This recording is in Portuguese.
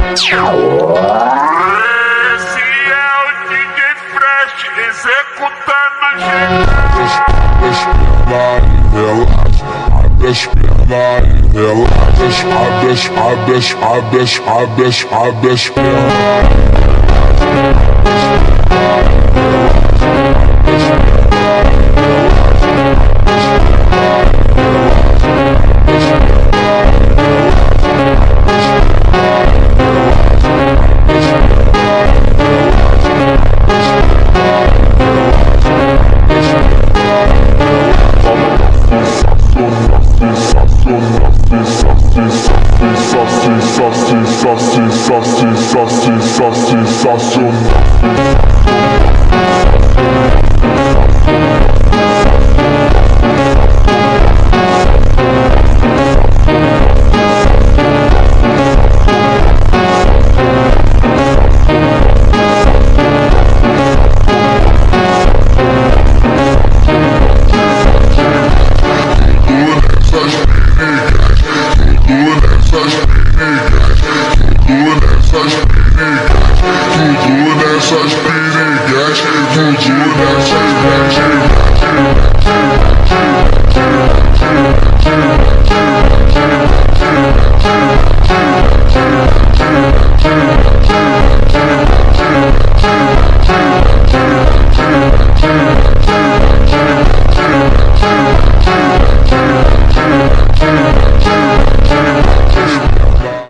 Esse é o DJ Fresh executando a gente. Abre as pernas e relaxa. Abre as pernas. Tudo nessas